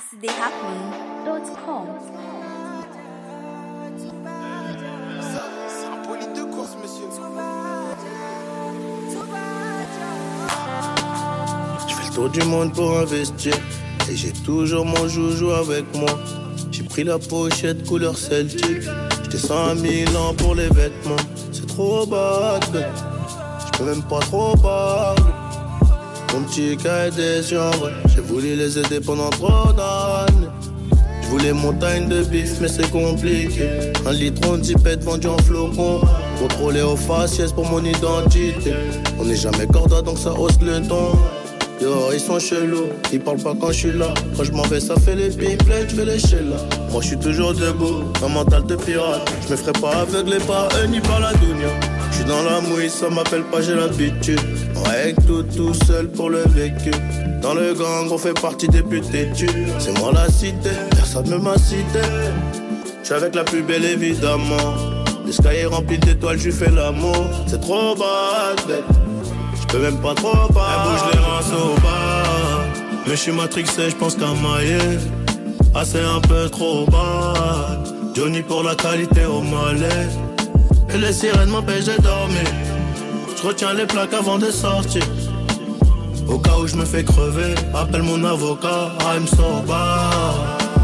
astheyhappen.com. C'est un bolide de course, monsieur. Je fais le tour du monde pour investir et j'ai toujours mon joujou avec moi. J'ai pris la pochette couleur Celtic. J'descends à Milan pour les vêtements. C'est trop bad, je peux même pas trop parler. Mon petit cas est déçu en vrai. J'ai voulu les aider pendant trop d'années. Je voulais montagne de bif mais c'est compliqué. Un litron de zipette vendu en flocon. Contrôlé au faciès pour mon identité. On n'est jamais corda donc ça hausse le ton. Dehors ils sont chelous, ils parlent pas quand je suis là. Quand je m'en vais ça fait les pimplets, je vais les là. Moi je suis toujours debout, un mental de pirate. Je me ferai pas aveugler par eux ni par la dounia. Je suis dans la mouille, ça m'appelle pas, j'ai l'habitude. On règle tout seul pour le vécu. Dans le gang on fait partie des plus têtus. C'est moi la cité, personne ne m'a cité. Je suis avec la plus belle évidemment. Le sky est rempli d'étoiles, je lui fais l'amour. C'est trop bad, je peux même pas trop parler. Elle bouge les reins au bas. Mais je suis matrixé, je pense qu'à mailler. Ah c'est un peu trop bas. Johnny pour la qualité au malais. Et les sirènes m'empêchent de dormir. Je retiens les plaques avant de sortir. Au cas où je me fais crever, appelle mon avocat. I'm so bad.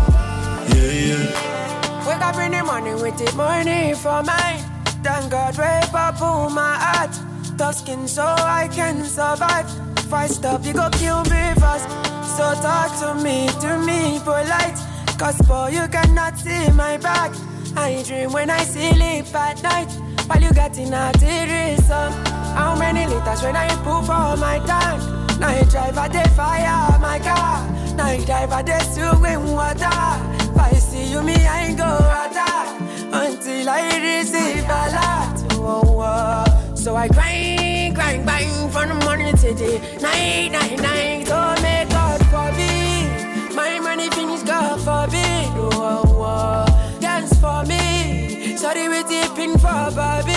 Yeah, yeah. Wake up in the morning with the money for mine. Thank God wake up on my heart. Tough skin so I can survive. If I stop, you go kill me fast. So talk to me polite. Cause boy, you cannot see my back. I dream when I sleep at night. While you got in a threesome. How many liters when I put for my tank? Night driver, they fire my car. Night driver, they swim water. If I see you, me, I ain't go attack. Until I receive a lot. Oh, oh. So I grind, bang from the morning to the night. Oh, may God forbid my money finish, God forbid. Oh, dance for me. Sorry, we tipping for Bobby.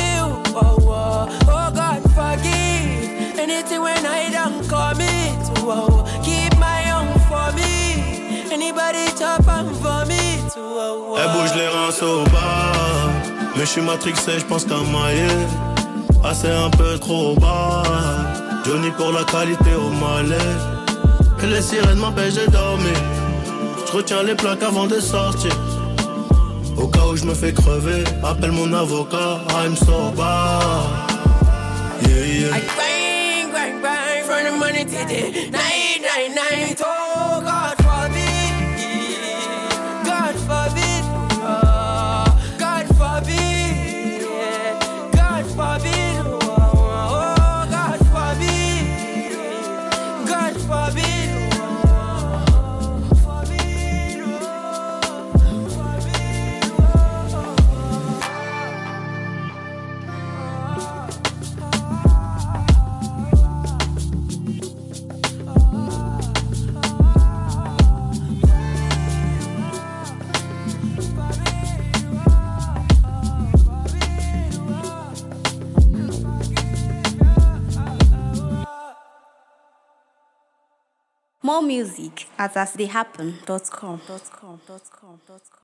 Oh, God forgive anything when I don't commit. Oh, keep my own for me. Anybody chop on for me. Elle bouge les reins au bas. Mais je suis matrixé, je pense qu'à mailler. Ah c'est un peu trop bas. Johnny pour la qualité au malais. Et les sirènes m'empêchent de dormir. Je retiens les plaques avant de sortir. Au cas où je me fais crever, appelle mon avocat. I'm so bad. Yeah, yeah. I grind from the money to the night. Oh, God forbid. God forbid. Oh, God forbid. Yeah. God forbid. More music at astheyhappen.com.